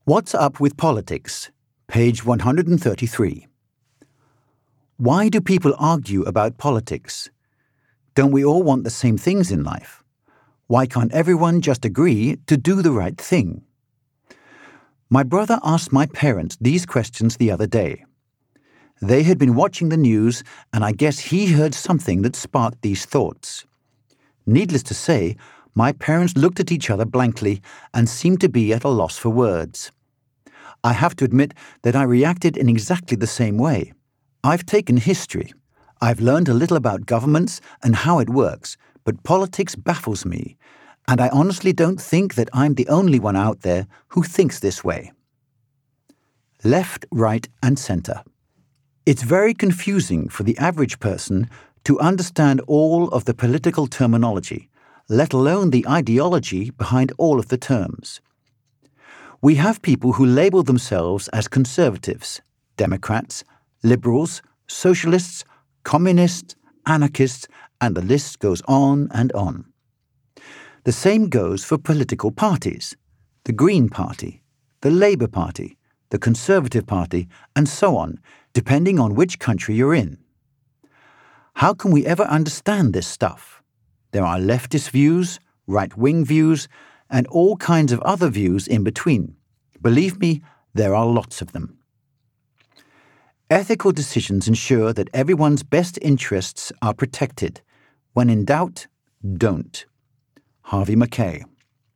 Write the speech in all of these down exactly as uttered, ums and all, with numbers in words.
What's Up with Politics? Page one hundred thirty-three. Why do people argue about politics? Don't we all want the same things in life? Why can't everyone just agree to do the right thing? My brother asked my parents these questions the other day. They had been watching the news, and I guess he heard something that sparked these thoughts. Needless to say, my parents looked at each other blankly and seemed to be at a loss for words. I have to admit that I reacted in exactly the same way. I've taken history. I've learned a little about governments and how it works, but politics baffles me, and I honestly don't think that I'm the only one out there who thinks this way. Left, right, and centre. It's very confusing for the average person to understand all of the political terminology, let alone the ideology behind all of the terms. We have people who label themselves as conservatives, Democrats, liberals, socialists, communists, anarchists, and the list goes on and on. The same goes for political parties, the Green Party, the Labour Party, the Conservative Party, and so on, depending on which country you're in. How can we ever understand this stuff? There are leftist views, right-wing views, and all kinds of other views in between. Believe me, there are lots of them. Ethical decisions ensure that everyone's best interests are protected. When in doubt, don't. Harvey Mackay.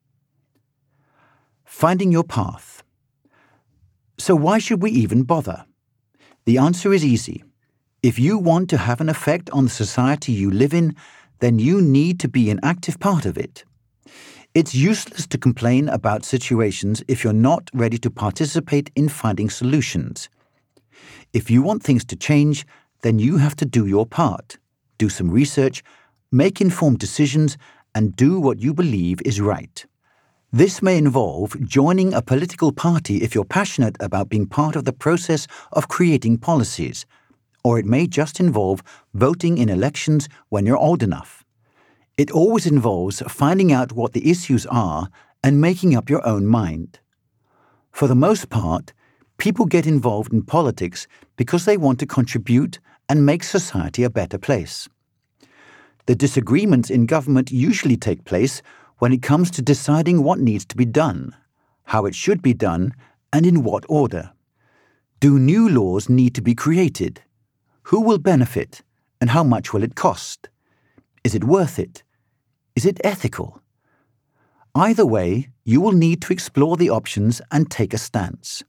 Finding your path. So why should we even bother? The answer is easy. If you want to have an effect on the society you live in, then you need to be an active part of it. It's useless to complain about situations if you're not ready to participate in finding solutions. If you want things to change, then you have to do your part. Do some research, make informed decisions, and do what you believe is right. This may involve joining a political party if you're passionate about being part of the process of creating policies, or it may just involve voting in elections when you're old enough. It always involves finding out what the issues are and making up your own mind. For the most part, people get involved in politics because they want to contribute and make society a better place. The disagreements in government usually take place when it comes to deciding what needs to be done, how it should be done, and in what order. Do new laws need to be created? Who will benefit, and how much will it cost? Is it worth it? Is it ethical? Either way, you will need to explore the options and take a stance.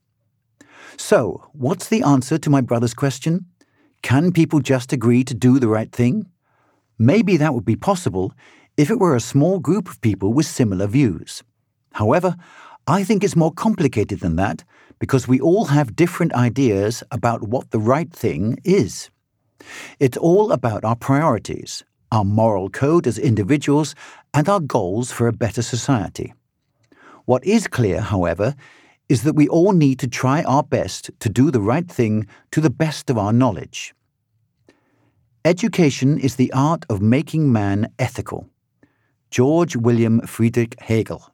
So, what's the answer to my brother's question? Can people just agree to do the right thing? Maybe that would be possible if it were a small group of people with similar views. However, I think it's more complicated than that because we all have different ideas about what the right thing is. It's all about our priorities, our moral code as individuals, and our goals for a better society. What is clear, however, is that we all need to try our best to do the right thing to the best of our knowledge. Education is the art of making man ethical. George William Friedrich Hegel.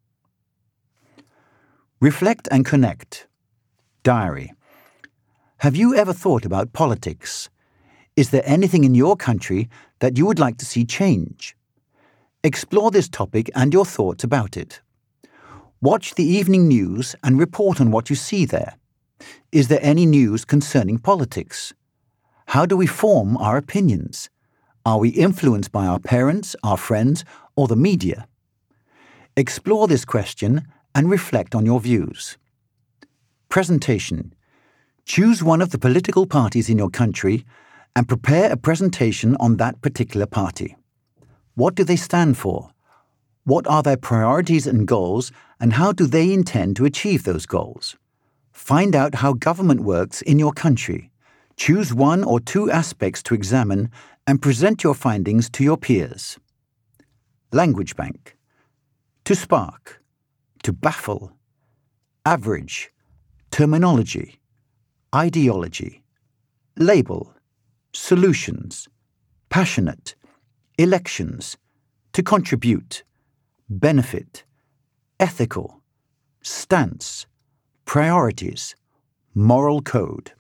Reflect and connect. Diary. Have you ever thought about politics? Is there anything in your country that you would like to see change? Explore this topic and your thoughts about it. Watch the evening news and report on what you see there. Is there any news concerning politics? How do we form our opinions? Are we influenced by our parents, our friends, or the media? Explore this question and reflect on your views. Presentation. Choose one of the political parties in your country and prepare a presentation on that particular party. What do they stand for? What are their priorities and goals, and how do they intend to achieve those goals? Find out how government works in your country. Choose one or two aspects to examine and present your findings to your peers. Language bank. To spark. To baffle. Average. Terminology. Ideology. Label. Solutions. Passionate. Elections. To contribute. Benefit. Ethical. Stance. Priorities. Moral code.